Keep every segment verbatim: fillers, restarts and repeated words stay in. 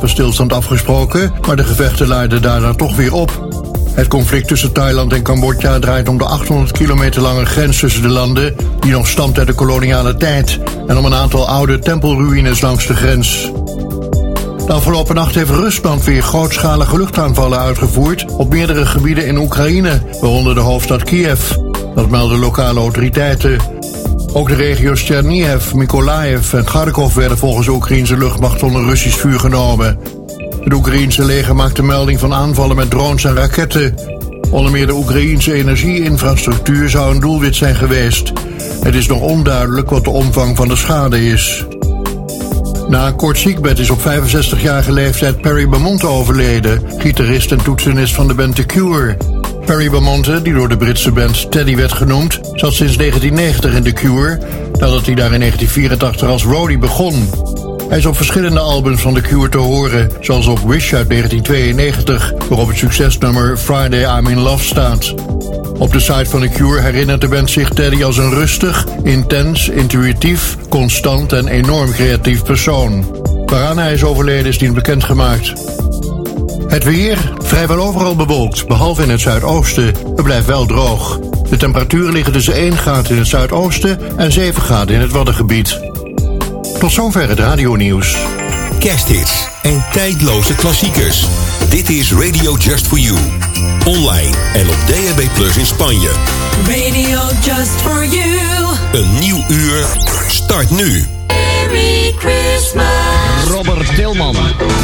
wapenstilstand afgesproken, maar de gevechten laaiden daarna toch weer op. Het conflict tussen Thailand en Cambodja draait om de achthonderd kilometer lange grens tussen de landen, die nog stamt uit de koloniale tijd, en om een aantal oude tempelruïnes langs de grens. De afgelopen nacht heeft Rusland weer grootschalige luchtaanvallen uitgevoerd op meerdere gebieden in Oekraïne, waaronder de hoofdstad Kiev. Dat melden lokale autoriteiten. Ook de regio's Chernihiv, Mykolaiv en Kharkov werden volgens de Oekraïnse luchtmacht onder Russisch vuur genomen. Het Oekraïense leger maakte melding van aanvallen met drones en raketten. Onder meer de Oekraïense energieinfrastructuur zou een doelwit zijn geweest. Het is nog onduidelijk wat de omvang van de schade is. Na een kort ziekbed is op vijfenzestigjarige leeftijd Perry Beaumont overleden, gitarist en toetsenist van de band The Cure. Perry Beaumont, die door de Britse band Teddy werd genoemd, zat sinds negentien negentig in The Cure, nadat hij daar in negentien vierentachtig als roadie begon. Hij is op verschillende albums van The Cure te horen, zoals op Wish uit negentien tweeënnegentig, waarop het succesnummer Friday I'm in Love staat. Op de site van The Cure herinnert de band zich Teddy als een rustig, intens, intuïtief, constant en enorm creatief persoon. Waaraan hij is overleden is niet bekendgemaakt. Het weer, vrijwel overal bewolkt, behalve in het zuidoosten. Het blijft wel droog. De temperaturen liggen tussen één graad in het zuidoosten en zeven graden in het Waddengebied. Tot zover het radionieuws. Kersthits en tijdloze klassiekers. Dit is Radio Just For You. Online en op D A B Plus in Spanje. Radio Just For You. Een nieuw uur start nu. Merry Christmas. Robert Tilman.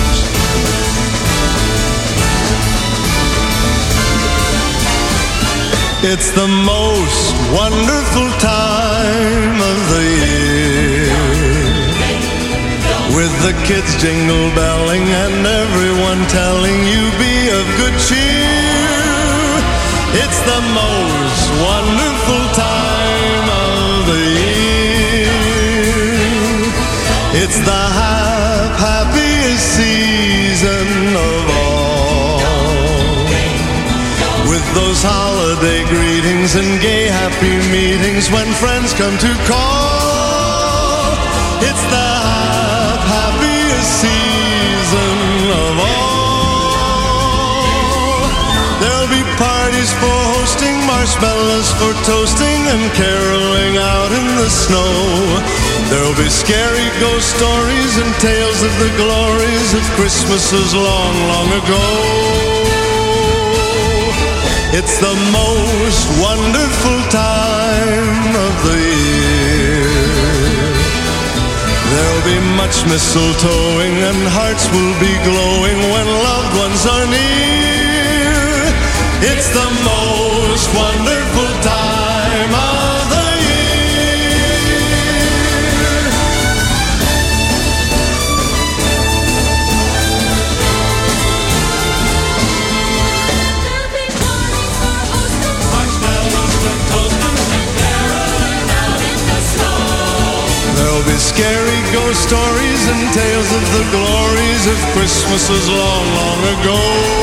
It's the most wonderful time of the year, with the kids jingle belling and everyone telling you be of good cheer. It's the most wonderful time of the year. It's the hap- happiest season of all, with those holiday greetings and gay happy meetings when friends come to call. It's the hap- happiest season of all. There'll be parties for hosting, marshmallows for toasting, and caroling out in the snow. There'll be scary ghost stories and tales of the glories of Christmases long, long ago. It's the most wonderful time of the year. There'll be much mistletoeing and hearts will be glowing when loved ones are near. It's the most wonderful time of the year. There'll be scary ghost stories and tales of the glories of Christmases long, long ago.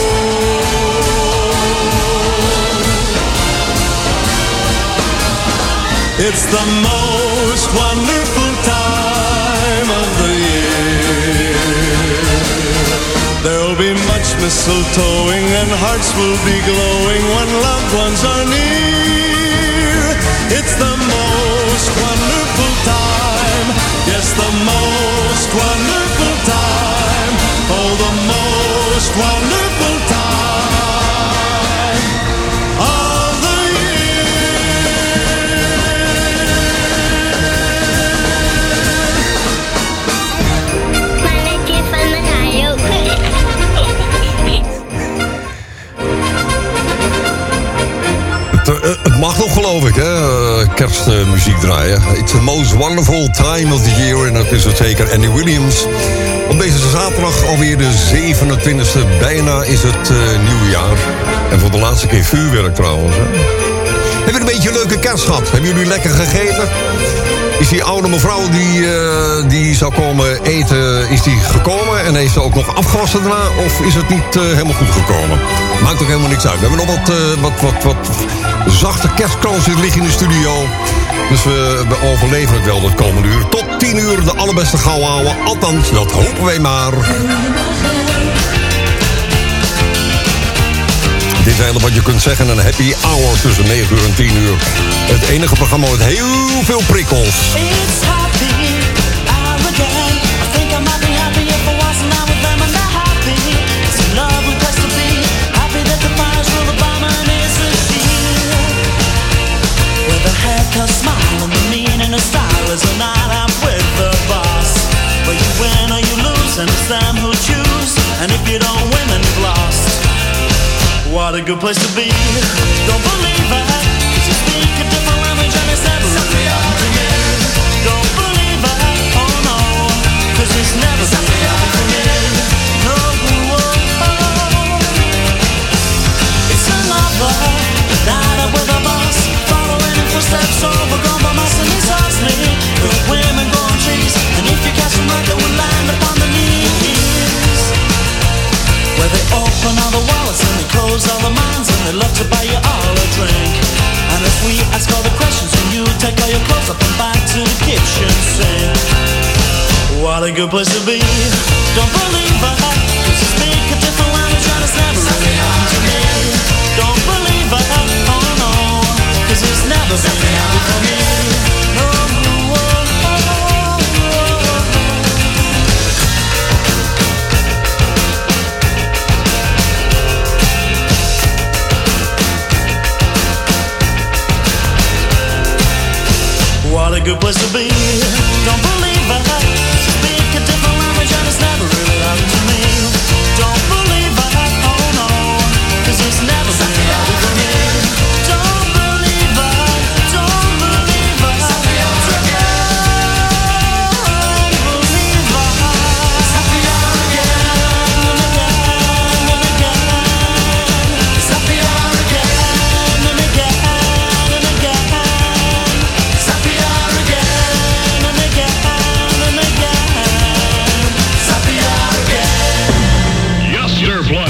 It's the most wonderful time of the year. There'll be much mistletoeing and hearts will be glowing when loved ones are near. It's the most wonderful time. Yes, the most wonderful time. Oh, the most wonderful time of the Mannetje van de radio. Het, uh, het mag nog, geloof ik, hè? Uh, kerstmuziek draaien. It's the most wonderful time of the year. En dat is het zeker. Andy Williams. Op deze zaterdag alweer de zevenentwintigste. Bijna is het uh, nieuwjaar. En voor de laatste keer vuurwerk trouwens. Hè? Hebben jullie een beetje een leuke kerst gehad? Hebben jullie lekker gegeten? Is die oude mevrouw die, uh, die zou komen eten, is die gekomen? En heeft ze ook nog afgewassen daarna? Of is het niet uh, helemaal goed gekomen? Maakt ook helemaal niks uit. We hebben nog wat, uh, wat, wat, wat zachte kerstkransjes liggen in de studio. Dus we, we overleven het wel dat komende uur. Tot tien uur de allerbeste gauw houden. Althans, dat hopen wij maar. is eigenlijk wat je kunt zeggen een happy hour tussen negen uur en tien uur. Het enige programma met heel veel prikkels. It's happy hour again. I think I might be happy if I wasn't out with them and they're happy. It's a lovely place to be. Happy that the fire's full of bomb and it's a shield. With a haircut, smile and the meaning of style is a night out with the boss. Where you win or you lose and it's them who choose. And if you don't win then you've lost. What a good place to be. Don't believe it, cause you speak a different language and it's never really happened to me. Don't believe it, oh no, cause it's never really happened to me. No, oh, oh. It's a lover, night up with a boss, following in footsteps overgrown by moss and he's hustling. Good women go on trees, and if you catch them right they will land upon the knees. Where they open all the wallets and they close all the minds and they love to buy you all a drink. And if we ask all the questions and you take all your clothes up and back to the kitchen sink. What a good place to be. Don't believe it, cause you speak a different language and it's never really happened to me. Don't believe it, oh no, cause it's never really happened for me. No, oh, oh, oh, oh. What a good place to be. Don't believe it, speak a different language and it's never really happened to me. Don't believe it, oh no, cause it's never really happened to me. Don't believe it, don't believe it, don't believe it. It's happy hour again and again and again. It's happy hour again and again and again. It's happy hour again and again and again. It's happy hour again. Yes, sir, play.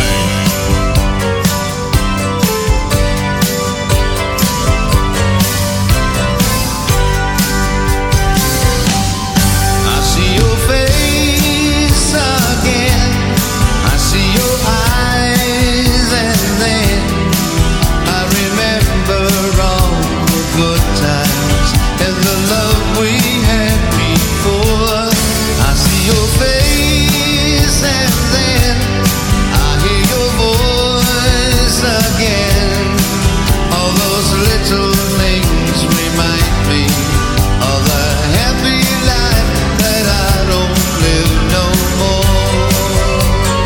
I see your face again. I see your eyes, and then I remember all the good times and the love we had before. I see your face, and then I hear your voice again. All those little things remind me of the happy life that I don't live no more.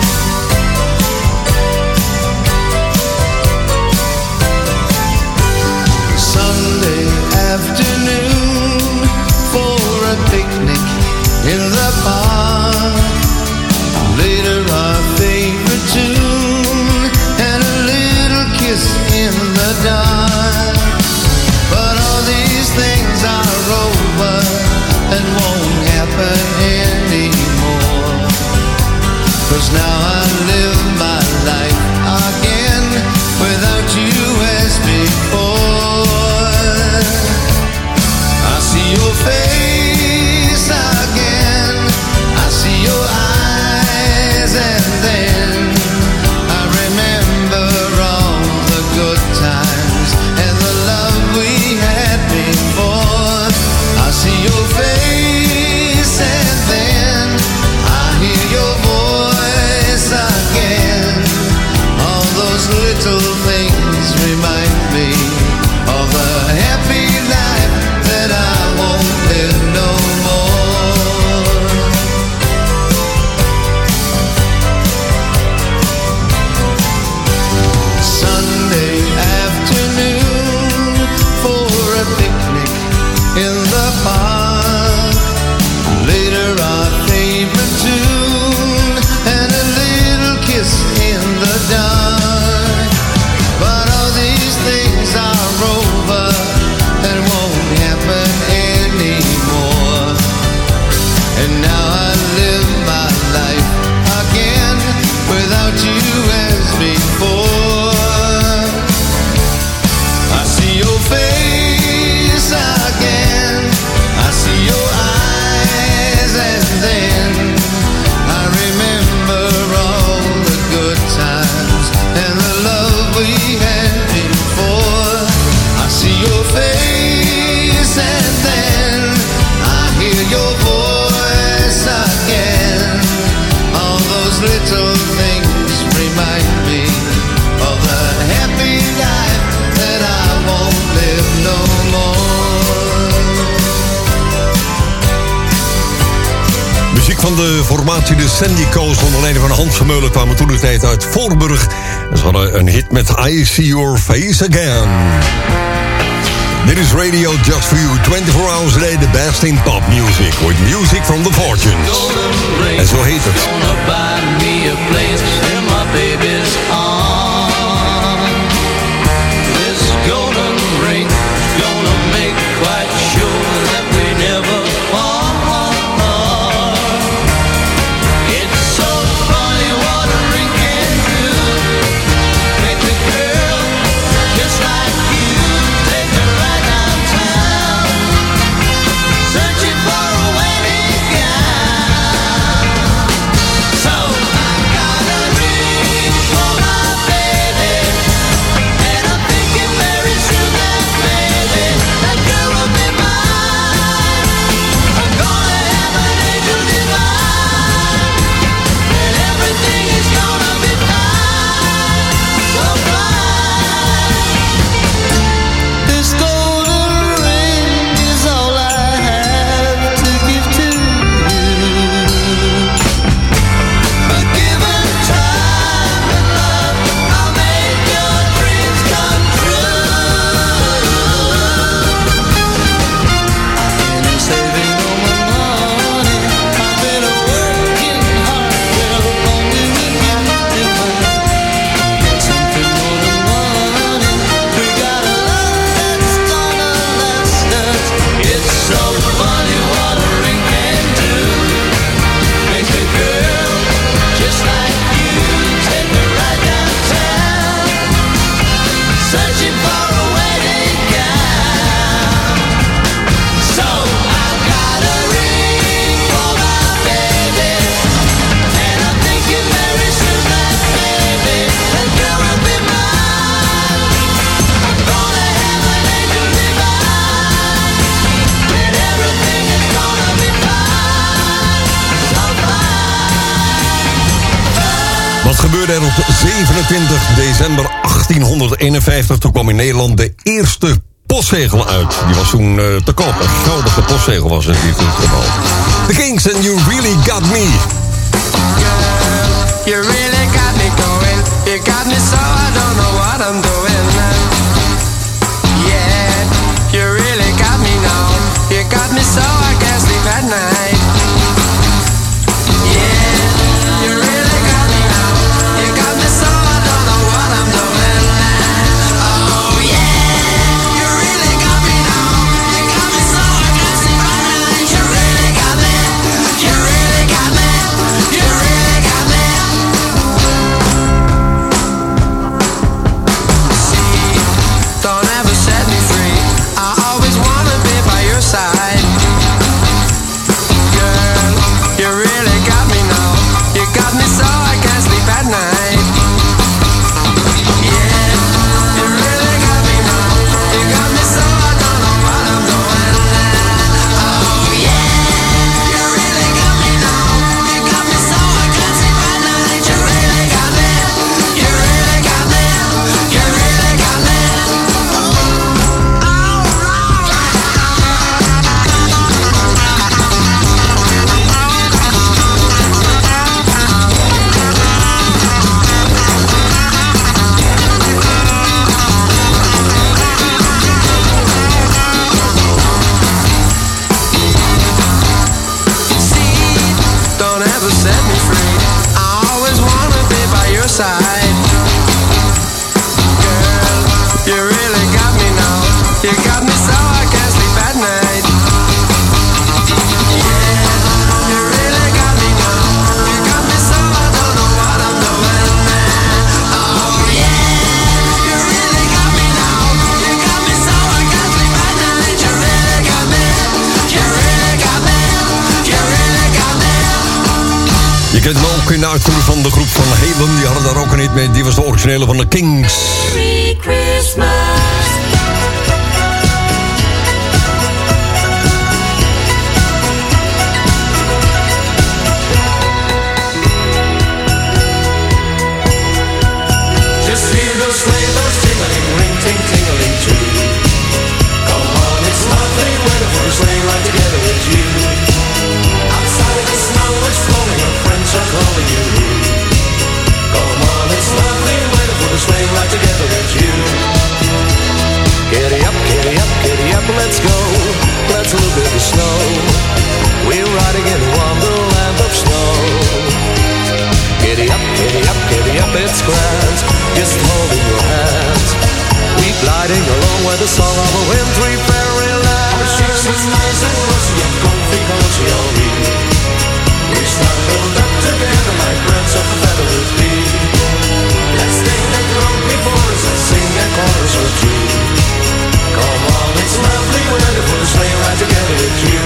Sunday afternoon for a picnic in the park. Later our favorite tune and a little kiss in the dark. But all these things are over and won't happen anymore. Cause now I live my life again without you as before. I see your face again, I see your eyes, and then I remember all the good times and the love we had before. I see your face, and then I hear your voice those little things remind me of the happy life that I won't live no more. Muziek van de formatie de Sandico's onder leiding van Hans Vermeulen kwamen toen de tijd uit Voorburg. En ze hadden een hit met I See Your Face Again. Dit is Radio Just For You, twenty-four hours a day, the best in pop music, with music from the Fortunes. En zo heet het. Gonna buy me a place in my baby's arms. This golden ring gonna make quite sure that we never part. It's so funny what a ring can do. Make a girl just like you take her right downtown, searching for a wedding gown. So I got a ring for my baby, and I'm thinking very soon that maybe that girl will be mine. I'm gonna have an angel divine, and everything is gonna be fine, so fine. This golden ring is all I have to give to you. But given time and love, I'll make your dreams come true. I've been saving all my money, I've been working hard, well, only with you in mind. Get something more than money, we got a love that's gonna last us. It's so funny what a ring can do. Make a girl just like you take her right downtown, searching for a wedding gown. So I've got a ring for my baby, and I'm thinking very soon that baby, that girl will be mine. I'm gonna have an angel divine, and everything is gonna be fine, so fine. Wat gebeurde er op zevenentwintig december achttienhonderdeenenvijftig? Toen kwam in Nederland de eerste postzegel uit. Die was toen uh, te koop. Een geldige postzegel was het in dit geval. The Kings and You Really Got Me. You really got me going. You got me so I don't know what I'm doing. Yeah, you really got me now. You got me so I can't sleep at night. Yeah, you really got me now. You got me so I don't know what I'm doing. Oh yeah, you really got me now. You got me so I can't sleep at night. You really got me. You really got me. You really got me. Don't ever set me free. I always wanna be by your side. Girl, you really got me now. You got me so I can't sleep at night. Yeah, you really got me now. You got me so I don't know what I'm doing. Oh yeah, you really got me now. You got me so I can't sleep at night. You really got me. You really got me. You really got me. Don't ever set me free. I always wanna be by your side. Girl, you really got me now. You got me so I can't sleep at night. Yeah, you really got me now. You got me so I don't know what I'm doing. Oh yeah, you really got me now. You got me so I can't sleep at night. You really got me. You really got me. You really got me. Je kent hem ook in de uitvoering van de groep van Halen. Die hadden daar ook een hit mee. Die was de originele van de Kings. Merry Christmas. it's grand, just holding your hand. We gliding along with the song of a wintry fairyland. Our cheeks is nice and rosy and comfy, cozy are we. We snuggled up together like birds of a feather would be. Let's take that road before us and sing a chorus or two. Come on, it's lovely weather for a sleigh ride together with you.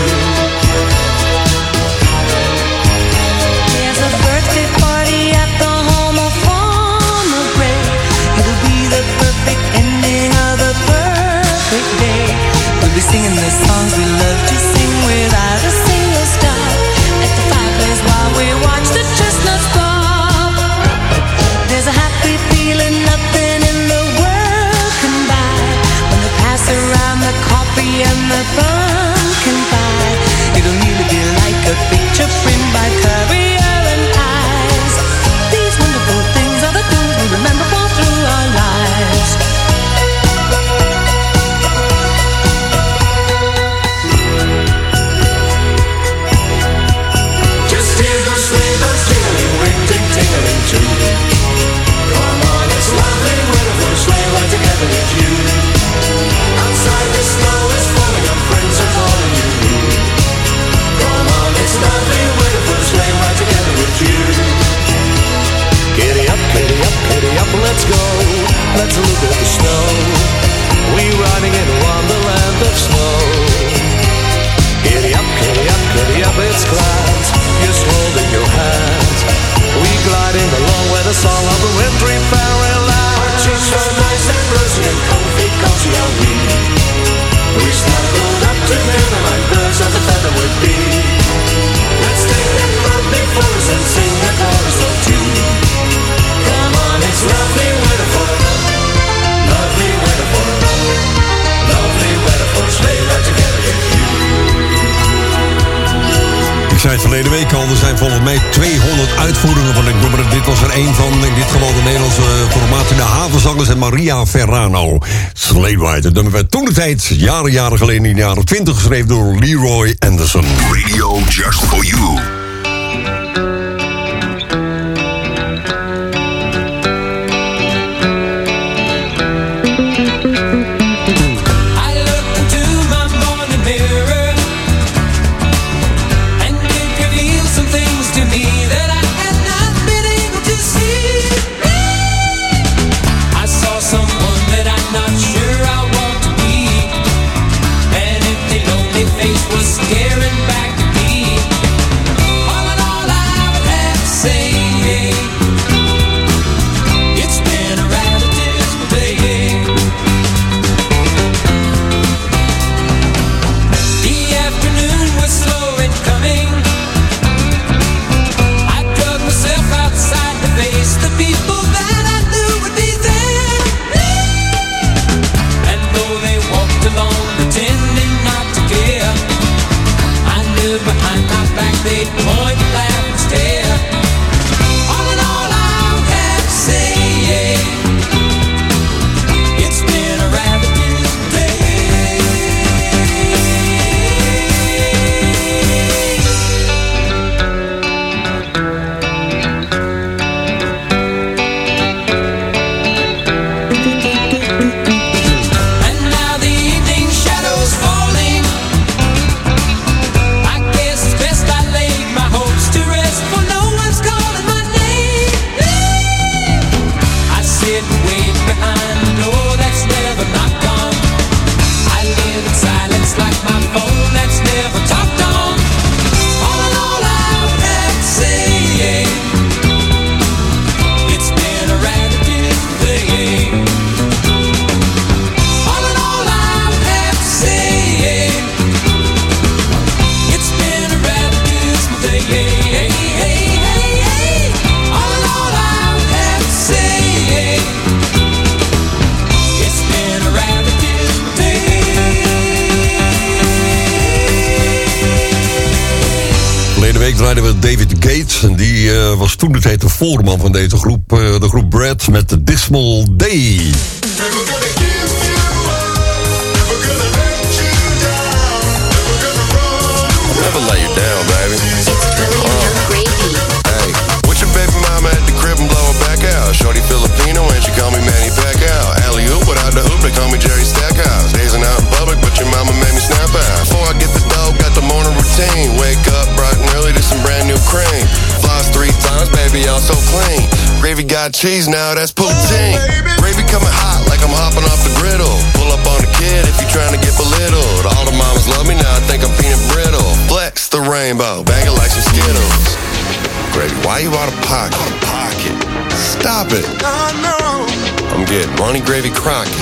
There's a birthday party at the home of Farmer Gray. It'll be the perfect ending of the perfect day. We'll be singing the songs we love to sing without a single stop. At the fireplace while we watch the chestnuts pop. There's a happy feeling nothing in the world can buy. When they pass around the coffee and the pumpkin pie. It'll really be like a picture framed by Currier and Ives. These wonderful things are the things we remember all through our lives. Just hear those sleigh bells jingling, ring, ting, tingling too. Come on, it's lovely weather for a sleigh ride together with you. Outside the snow is falling, our friends are calling you. Come on, it's lovely weather for a sleigh ride together with you. Giddy up, giddy up, giddy up, let's go. Let's look at the snow. We riding in a wonderland of snow. Giddy up, giddy up, giddy up, it's grand, just holding your hand. We gliding along with the song of the wintry fairyland. Our cheeks are nice and rosy and comfy, cozy are we. We snuggled up together like birds of a feather would be. Let's take that road before us and sing a chorus or two. Come on, it's lovely weather for, lovely weather for, lovely weather for a sleigh ride together with you. Ik zei het verleden week al, er zijn volgens mij tweehonderd uitvoeringen van dit nummer. Dit was er één van, in dit geval de Nederlandse formatie de Havenzangers en Maria Ferrano. Sleigh Ride, het nummer werd toen de tijd, jaren, jaren geleden in de jaren twintig, geschreven door Leroy Anderson. Radio just for you. Staring back at me. All in all, I would have to say it's been a rather dismal day. The afternoon was slow in coming. I drug myself outside to face the people that I knew would be there. And though they walked along pretending not to care, behind my back they'd point, laugh and stare. All in all, I would have to say, yeah, it's been a rather dismal day. And now the evening shadows falling. week draaiden we David Gates. En die uh, was toen de tijd de voorman van deze groep. Uh, de groep Brad met The Dismal Day. Never lay you down, baby. It's Pearl Gravy. Hey, what's your baby mama at the crib and blow her back out? Shorty gravy got cheese now, that's poutine. Gravy coming hot like I'm hopping off the griddle. Pull up on the kid if you trying to get belittled. All the mamas love me now, I think I'm peanut brittle. Flex the rainbow, bang it like some Skittles. Gravy, why you out of pocket? Out of pocket. Stop it. I know. I'm getting money, gravy, Crockett.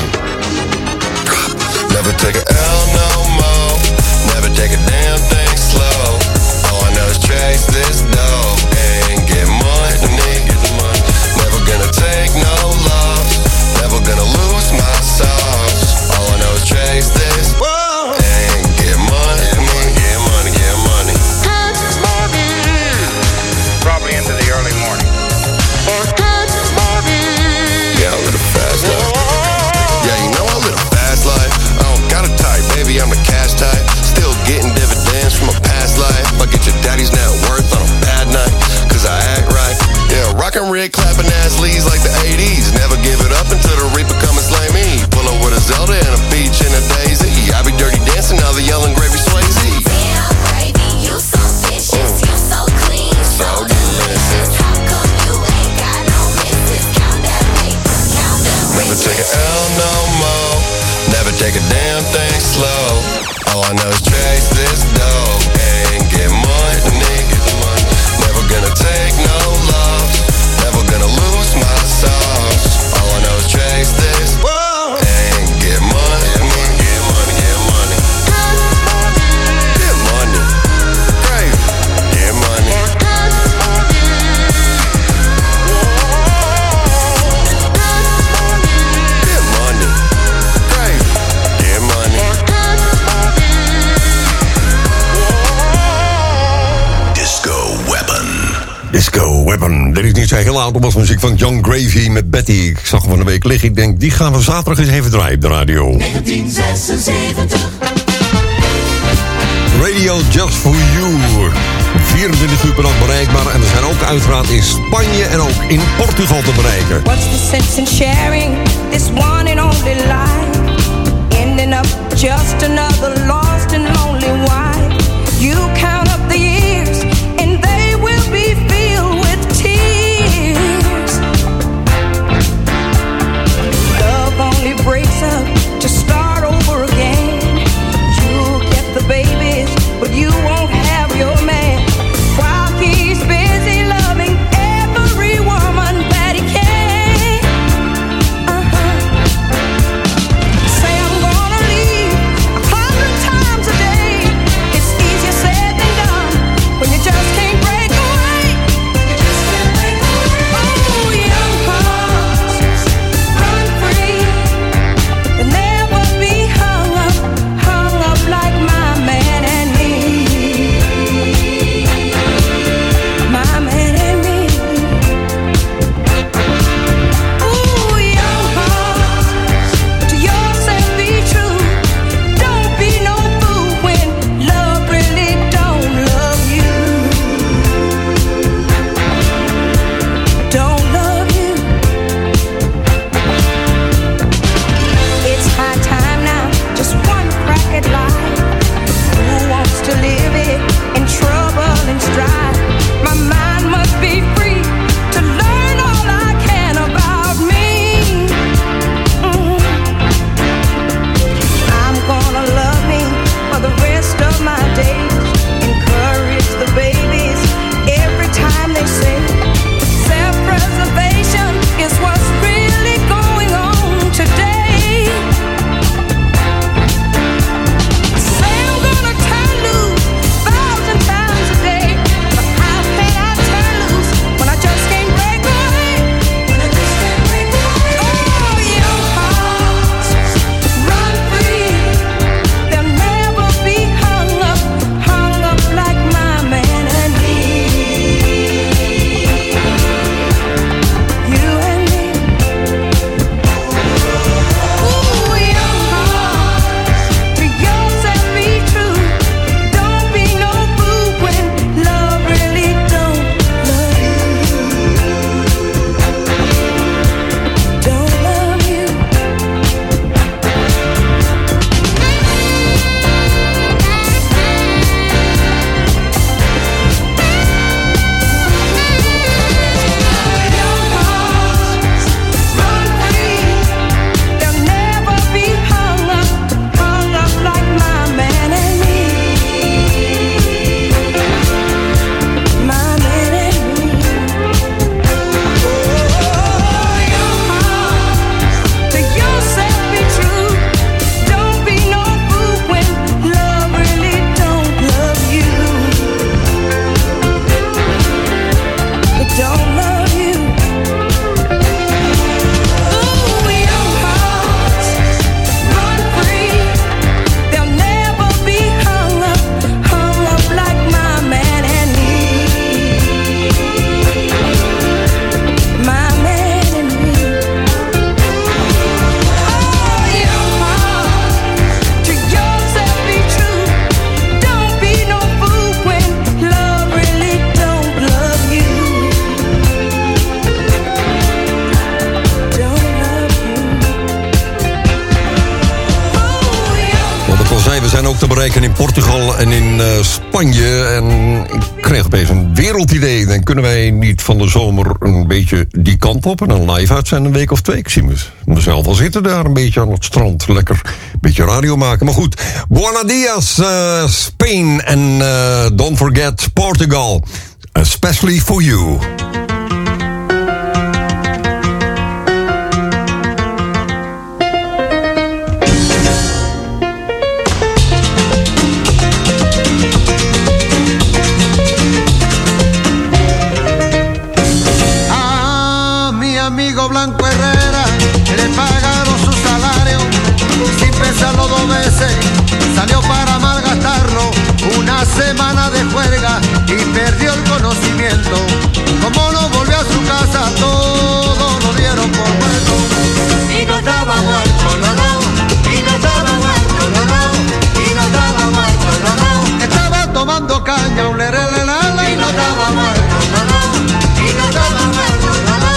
Never take a L no more. Never take a damn thing slow. All I know is chase this dough and get money. Never gonna take no loss. Never gonna lose my sauce. All I know is chase this and get money. Get money, get money. Probably into the early morning. Yeah, I live a fast life. Yeah, you know I live a fast life. I don't got a type, baby, I'm the cash type. Still getting dividends from a past life. I get your daddy's net worth on a bad night, cause I act right. Yeah, rockin' rig, clapping ass leads like the eighties. Never give it up until the reaper come and slay me. Pull up with a Zelda and a peach and a daisy. I be dirty dancing, now the yelling gravy Swayze. Damn, gravy, you so vicious, you so clean, so delicious. How come you ain't got no misses? Count that paper, count that Never take a L no more. Never take a damn thing slow. All I know is chase this dough and get money. Never gonna take no loss. Never gonna lose my sauce. All I know is chase this and get money. Get money, get money. Get money. Great. Get money. Get money. Great. Get money. Disco Weapon. Disco Weapon. Dit is niet zo heel oud, was muziek van John Gravy met Betty. Ik zag hem van de week liggen. Ik denk, die gaan we zaterdag eens even draaien op de radio. negentien zesenzeventig. Radio Just For You. vierentwintig uur per dag bereikbaar. En we zijn ook uiteraard in Spanje en ook in Portugal te bereiken. What's the sense in sharing this one and only life? Ending up just another lost and lonely wife. You count up the years and they will be filled with tears. Love only breaks up to start over again. You'll get the babies, but you won't have your man. While he's busy loving every woman that he can. Uh-huh. Say I'm gonna leave a hundred times. zijn ook te bereiken in Portugal en in uh, Spanje. En ik kreeg opeens een wereldidee. Dan kunnen wij niet van de zomer een beetje die kant op... en een live uitzenden een week of twee. Ik zie mezelf al zitten daar een beetje aan het strand. Lekker een beetje radio maken. Maar goed, Buenos dias, uh, Spain. En uh, don't forget Portugal. Especially for you. Blanco Herrera, le pagaron su salario y sin pensarlo dos veces salió para malgastarlo. Una semana de juerga y perdió el conocimiento. Como no volvió a su casa, todo lo dieron por muerto. Y no estaba muerto, no, no. Y no estaba muerto, no, no. Y no estaba muerto, no, no. Estaba tomando caña, un lerelelala y no estaba muerto, no, no. Y no estaba muerto, no, no.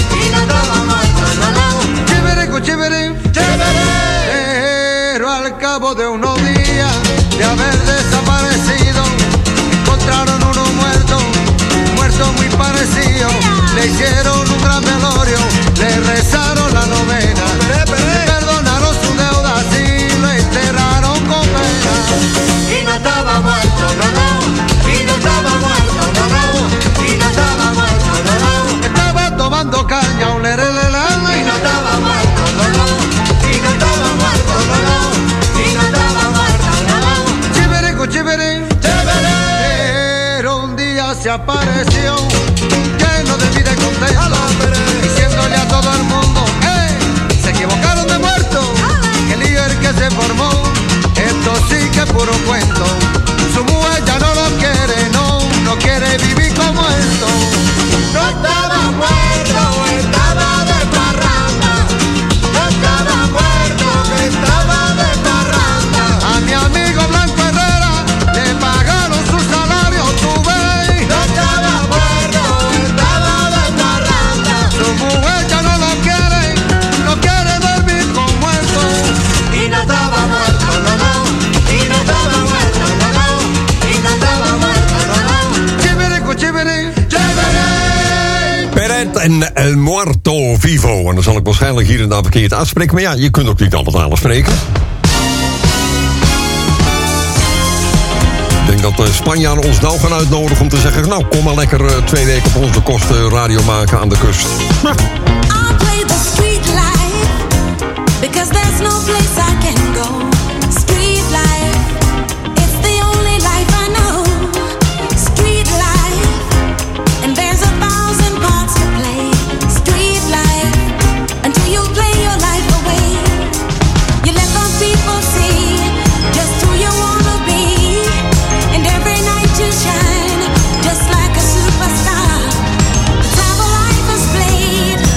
Chévere, chévere. Pero al cabo de unos días de haber desaparecido, encontraron uno muerto, muerto muy parecido. Le hicieron un gran velorio, le rezaron la novena, le perdonaron su deuda, así lo enterraron con pena. Y no estaba muerto, no, no. Y no estaba muerto, no, no. Y no estaba muerto, no, no. Estaba tomando caña, un lerelelala y no estaba muerto. Chévere, chévere. Pero un día se apareció lleno de vida y contento, diciéndole a todo el mundo, ¡eh! Se equivocaron de muerto. Que lío el que se formó, esto sí que es puro cuento. Su mujer ya no lo quiere, no, no quiere vivir como esto. No estaba muerto, estaba de parranda. No estaba muerto, estaba de parranda. A mi amigo Blanco le pagaron su salario, tú ves. No estaba muerto, estaba de parranda. Su mujer ya no lo quiere, no quiere dormir con muerto. Y no estaba muerto, no, no. Y no estaba muerto, no, no. Y no estaba muerto, no, no. Chévere, chévere, chévere. Peret en El Muerto Vivo. En dan zal ik waarschijnlijk hier en daar verkeerd uitspreken. Maar ja, je kunt ook niet alle talen spreken. Ik denk dat de Spanjaarden ons nou gaan uitnodigen om te zeggen... nou, kom maar lekker uh, twee weken op onze kosten radio maken aan de kust. Nou. I'll play the street life, because there's no place I can go. Street life, it's the only life I know. Street life, and there's a thousand parts to play. Street life, until you play your life away. You let those people see just who you wanna be. And every night you shine, just like a superstar. That's how the life is played.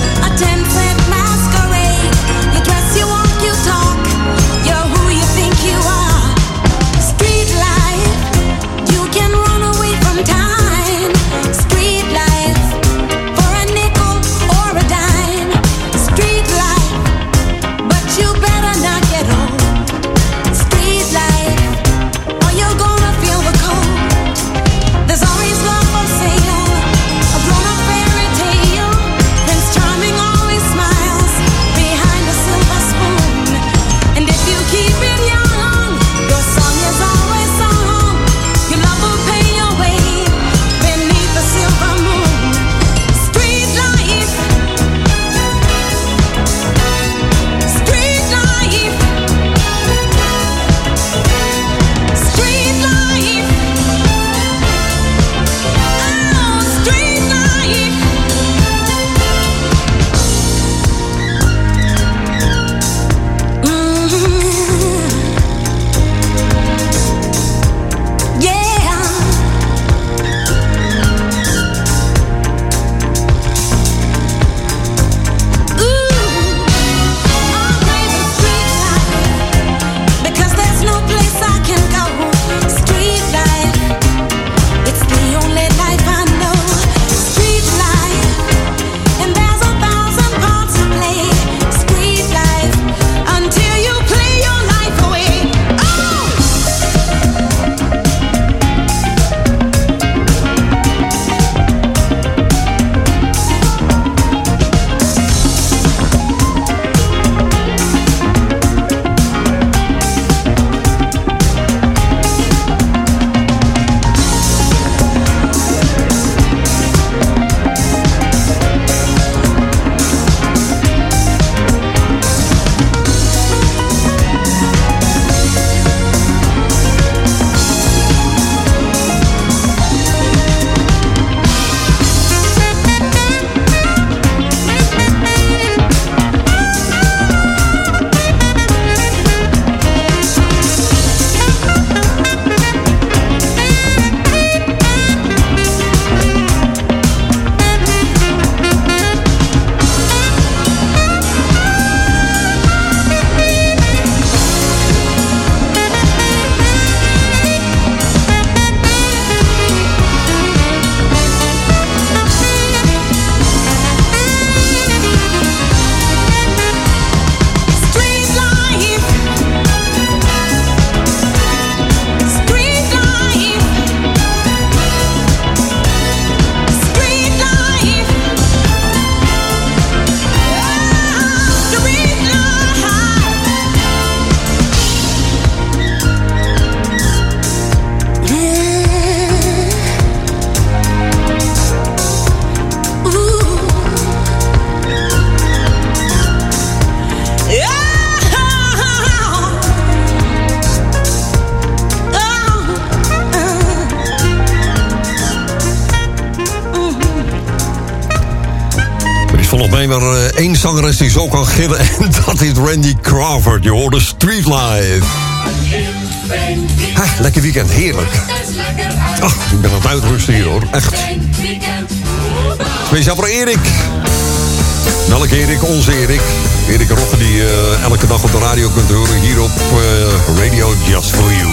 alleen maar uh, één zangeres die zo kan gillen. En dat is Randy Crawford. Je hoorde Street Life. Ha, lekker weekend, heerlijk. Ach, ik ben aan het uitrusten hier hoor, echt. Speciaal voor Erik. Welke Erik? Onze Erik. Erik Rogge die uh, elke dag op de radio kunt horen. Hier op uh, Radio Just For You.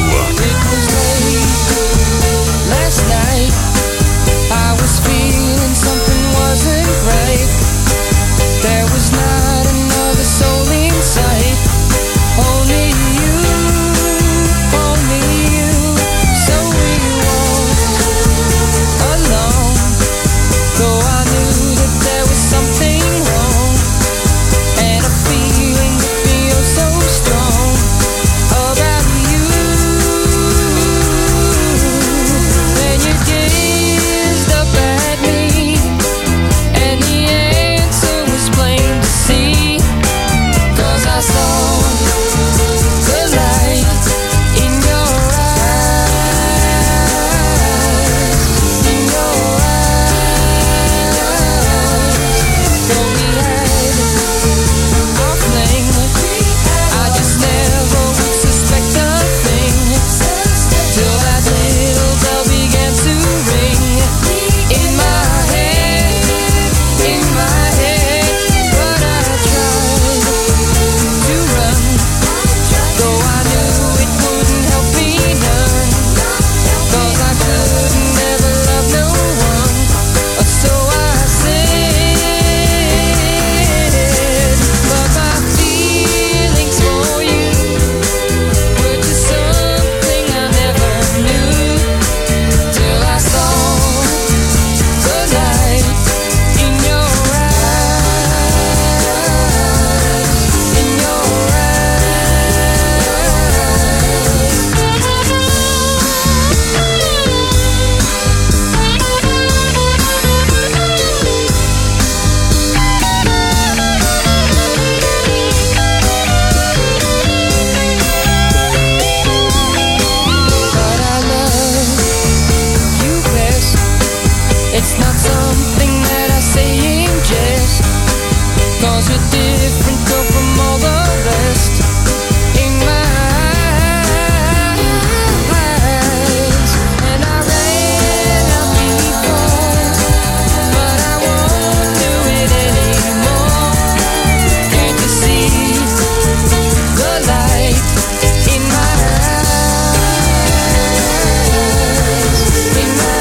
Last night I was feeling something wasn't right. There was not another soul in sight. Only you, only you. So we walked alone. Though I knew that there was something wrong. And a feeling that feels so strong about you. Then you gazed up at me, and the answer was plain to see. 'Cause I saw the light in your eyes, in your eyes. Though we had our fling, I just never would suspect a thing till that little bell began to ring in my head, in my head. But I tried to run, though I knew it wouldn't help me none. 'Cause I could never love no one, or so I said. But my feelings for you were just something I never knew, till I saw the light in your eyes, in your But I love you best. It's not something that I say in jest, 'cause you're different though from all the rest. In my eyes, and I ran out before, but I won't do it anymore. Can't you see the light in my eyes, in my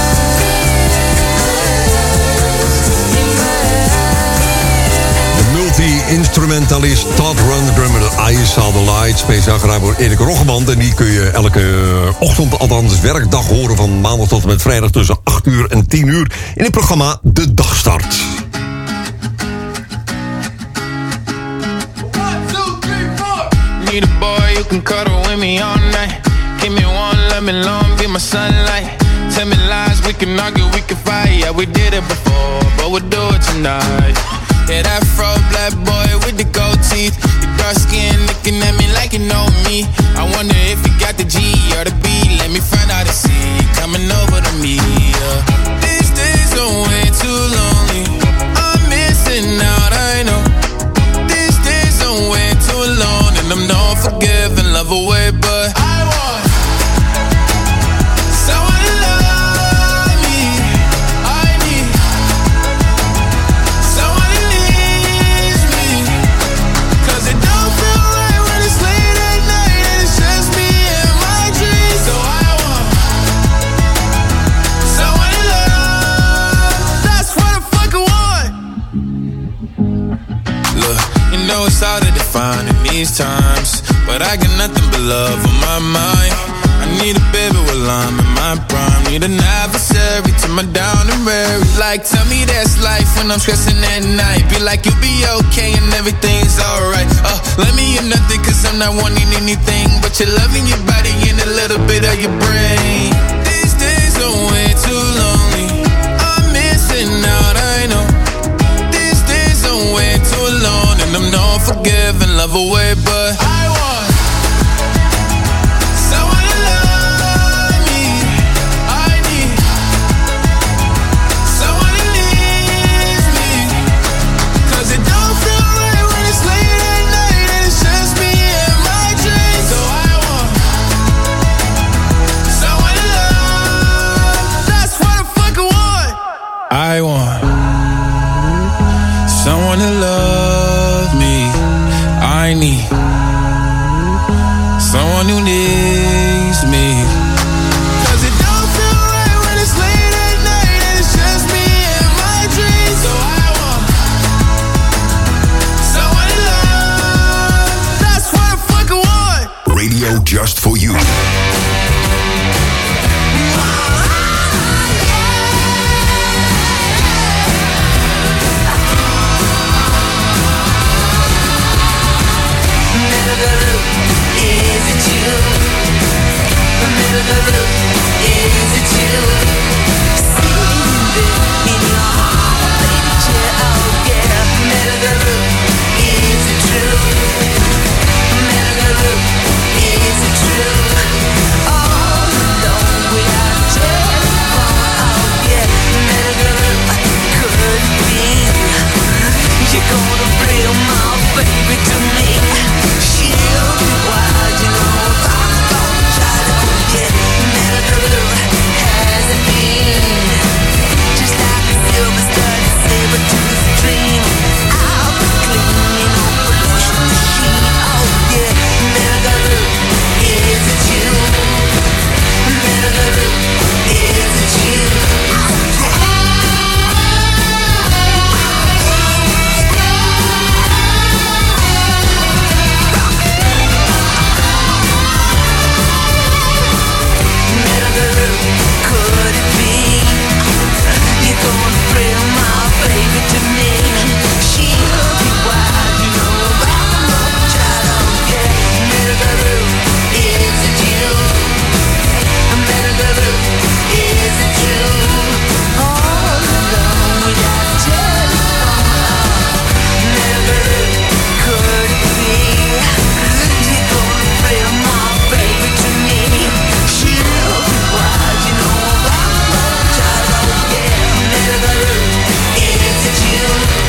De multi-instrumentalist Todd Rundgren met I Saw The Light. Speciaal gedaan voor Erik Roggeband. En die kun je elke ochtend, althans werkdag, horen van maandag tot en met vrijdag tussen acht uur en tien uur in het programma De Dagstart. Need a boy who can cuddle with me all night. Give me one, let me long, be my sunlight. Tell me lies, we can argue, we can fight. Yeah, we did it before, but we'll do it tonight. Yeah, that fro black boy with the gold teeth. Your dark skin looking at me like you know me. I wonder if you got the G or the B. Let me find out and see you coming over to me. Yeah. These days are way too lonely. I'm missing out, I know. These days are way too alone, and I'm not forgiving, love away, but I want someone to love me. I need someone who needs me. 'Cause it don't feel right when it's late at night and it's just me and my dreams. So I want someone to love. That's what I fucking want. Look, you know it's hard to define in these times, but I got nothing but love on my mind. I need a baby while I'm in my prime. Need an adversary to my down and weary. Like, tell me that's life when I'm stressing at night. Be like, you'll be okay and everything's alright. Uh, let me in nothing, 'cause I'm not wanting anything but your love in your body and a little bit of your brain. These days are way too lonely. I'm missing out, I know. These days are way too alone, and I'm not forgiving, love away, but I want someone to love me. I need someone who needs me. someone to love me. I need someone who needs me. Cause it don't feel right when it's late at night and it's just me and my dreams. So I want someone to love. That's what I fucking want. Radio just for you. Is it you? Is it you? Sitting there in your heart, baby chair, oh yeah. Is it true? Is it true? All alone without a telephone, oh yeah. Could it be you're gonna bring my baby to me? She'll be wild, you know, if I'm gonna try to forget. Has it been just like a silver stud saber to the stream? I'll be cleaning on pollution machine, oh yeah. Is it you? Is it you? Could it be you're gonna bring my baby to me? She'll be wild, you know, I'm gonna try to get. Is it you? Is it you? All alone without a telephone. Could it be you're gonna bring my baby to me? She'll be wild, you know, I'm gonna try to get. Is it you?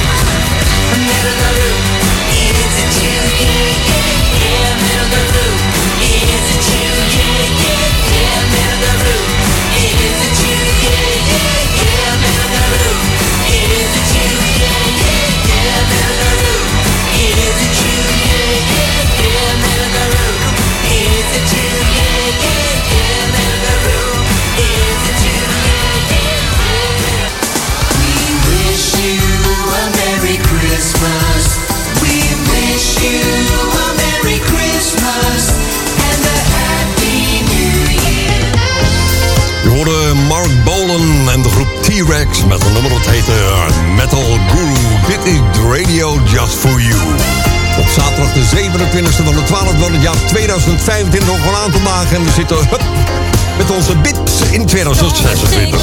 Is it you? Yeah, yeah, yeah. Is it you? Yeah, yeah, yeah. Is it you? Yeah, yeah, yeah. Is it you? Yeah, yeah, yeah. Is it you? Yeah, yeah, yeah. Is it you? Yeah, yeah, yeah. Is it you? Yeah, yeah. We wish you a Merry Christmas. We wish you a Merry Christmas and a Happy New Year. Je hoorde Mark Bolan en de groep T-Rex met een nummer dat heette Metal Guru. Dit is Radio Just For You. Op zaterdag de zevenentwintigste van de twaalfde van het jaar tweeduizend vijfentwintig, nog een aantal dagen. En we zitten hup, met onze bips in tweeduizend zesentwintig.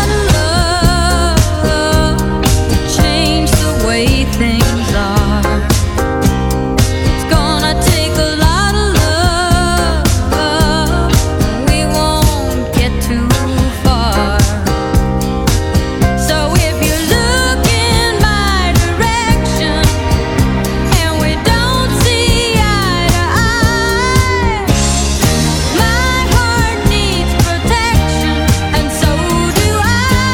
Change the way things are. It's gonna take a lot of love. We won't get too far. So if you look in my direction and we don't see eye to eye, my heart needs protection and so do I.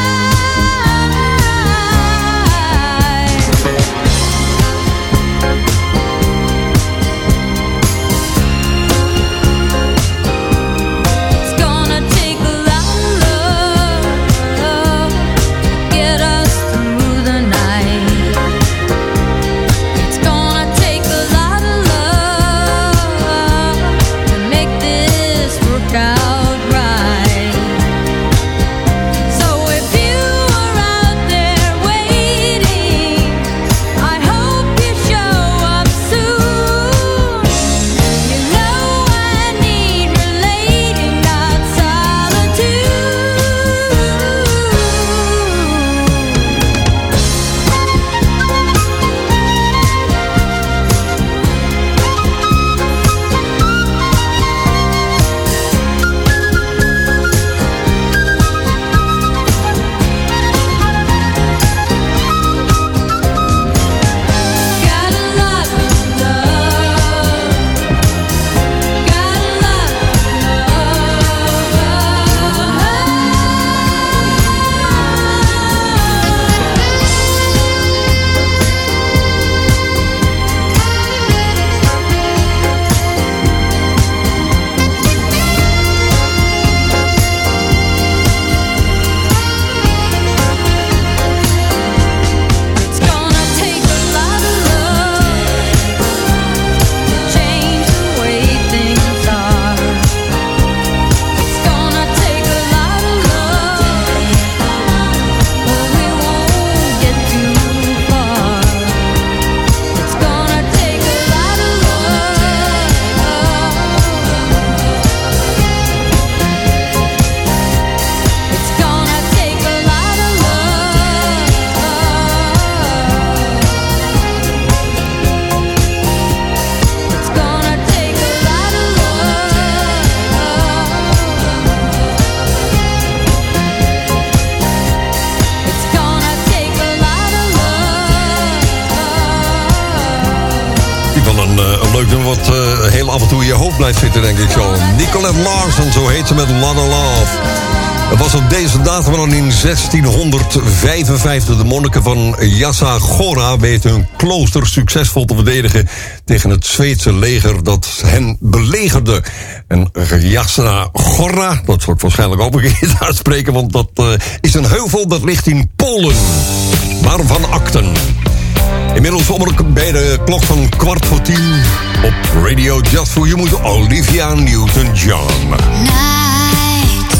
een, uh, een leuk nummer wat uh, heel af en toe in je hoofd blijft zitten, denk ik zo. Nicolette Larsen, zo heet ze, met Lot of Love. Het was op deze datum dan in zestienhonderdvijfenvijftig... de monniken van Yassa Gora weten hun klooster succesvol te verdedigen tegen het Zweedse leger dat hen belegerde. En Yassa Gora, dat zou ik waarschijnlijk ook verkeerd uitspreken, want dat uh, is een heuvel dat ligt in Polen. Waarvan akten. Inmiddels om bij de klok van kwart voor tien op Radio Just For You moet Olivia Newton-John. Night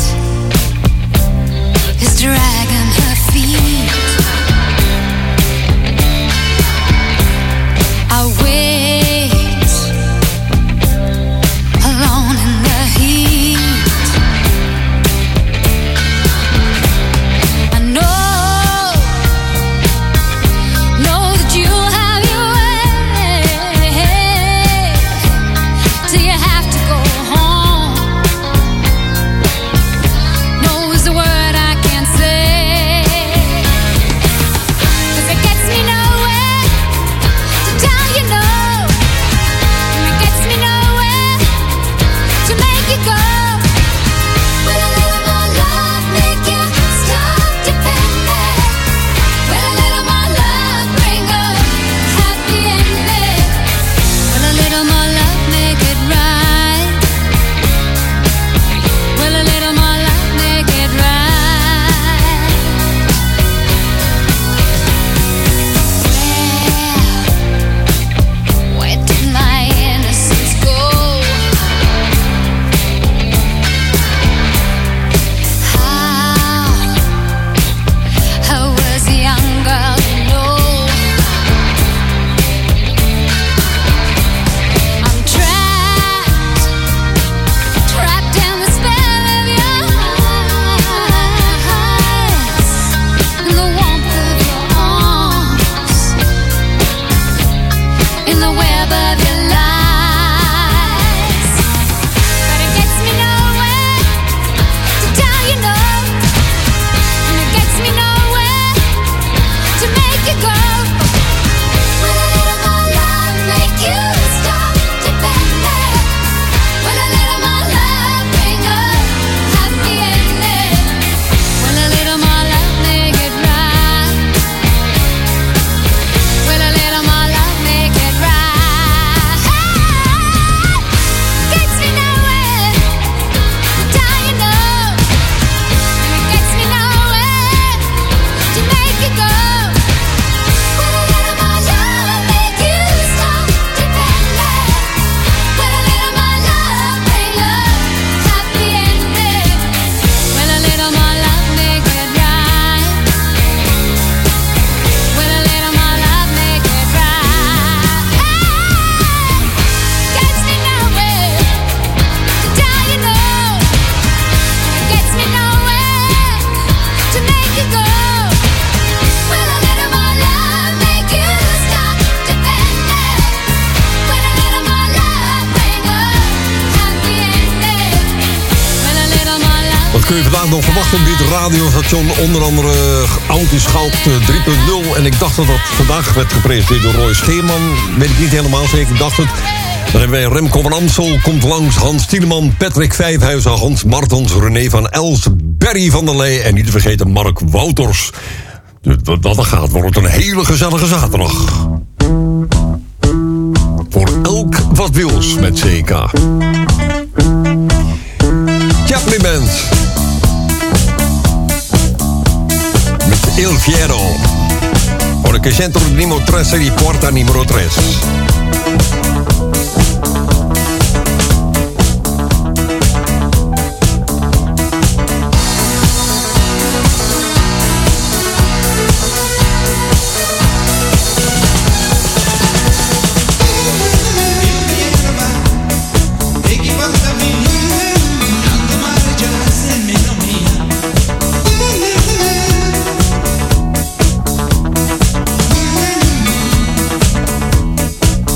is dragging her feet. I wait alone in the heat. I know, know that you have your way till you have to go home. No is the word I can say, 'cause it gets me nowhere to tell you no, and it gets me nowhere to make you go. Will a little more love make you stop depending? Will a little more love bring a happy ending? Will a little more love make it right? Will a little more love make it right? Where, where did my innocence go? How, how was a young girl to know? I'm trapped, trapped in the spell of your eyes, in the warmth of your arms, in the web of your lies. But it gets me nowhere to tell you no, and it gets me nowhere to make you go. Will a little more love make you stop depending? Will a little more love bring a happy ending? Will a little more love make it right? Will a little more love make it right? Gets me nowhere to tell you no, and it gets me nowhere to make you go. Will a little more love make you stop depending? Will a little more love bring a happy ending? Will a little more love make it right? Will a little more love make it right? Gets me nowhere to tell you no, and it gets me nowhere to make you go. Will a little more love make you stop depending? Will a little more love bring a happy ending? Will a little more love. Wat kun je vandaag nog verwachten op dit radiostation? Onder andere Oud is Goud eh, drie punt nul. En ik dacht dat dat vandaag werd gepresenteerd door Roy Scheerman. Weet ik niet helemaal zeker, ik dacht het. Dan hebben wij Remco van Amstel, komt langs, Hans Tieleman, Patrick Vijfhuizen, Hans Martens, René van Els, Berry van der Lee en niet te vergeten Mark Wouters. Dus dat, dat gaat, wordt een hele gezellige zaterdag. Voor elk wat wils met C K. Chaplin Band. Met Il Fiero. Porque centro numero tres y porta numero tres. Thank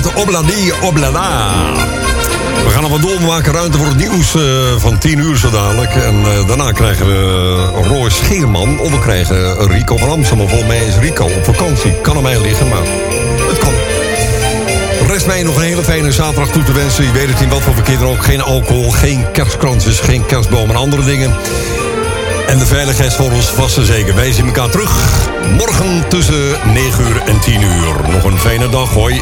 met Obladi Oblada. We gaan nog wat door, we maken ruimte voor het nieuws uh, van tien uur zo dadelijk. En uh, daarna krijgen we uh, Roy Scheerman. Of we krijgen Rico van Amsterdam. Volgens mij is Rico op vakantie. Kan aan mij liggen, maar het kan. Rest mij nog een hele fijne zaterdag toe te wensen. Je weet het in wat voor verkeer dan ook. Geen alcohol, geen kerstkransjes, geen kerstboom en andere dingen. En de veiligheid voor ons vast en zeker. Wij zien elkaar terug morgen tussen negen uur en tien uur. Nog een fijne dag, hoi.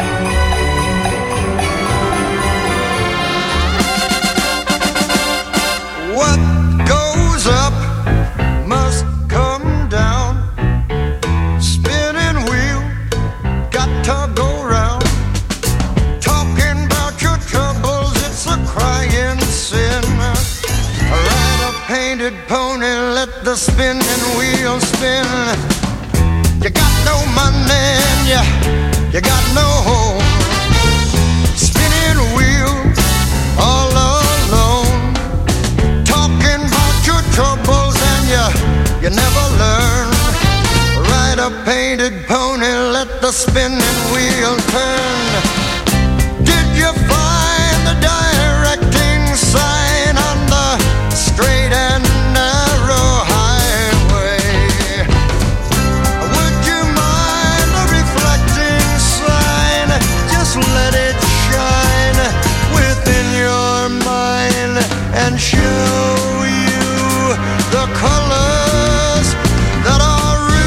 What goes up must come down. Spinning wheel, got to go round. Talking about your troubles, it's a crying sin. Ride a painted pony, let the spinning wheel spin. You got no money and you, you got no home. Spinning wheel, all alone. Talking about your troubles and you, you never learn. Ride a painted pony, let the spinning wheel turn. Did you find the directing sign on the straight and narrow highway? Would you mind a reflecting sign? Just let it shine within your mind and show you the colors that are real.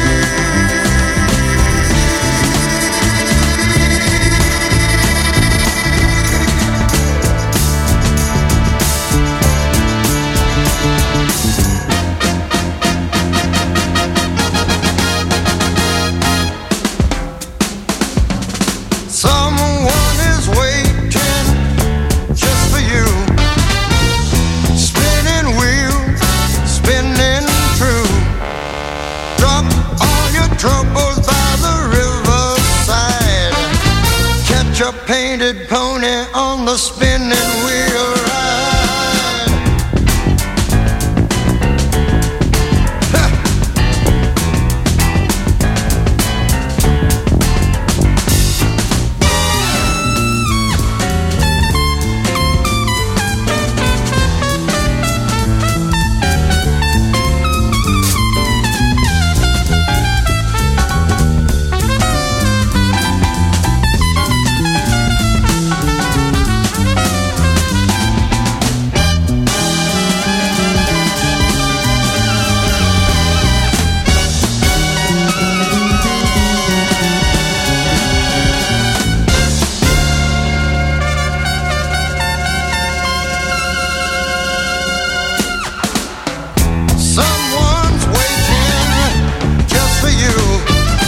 Someone is waiting just for you. Spinning wheel, spinning true. Drop all your troubles by the riverside. Catch a painted pony on the spin.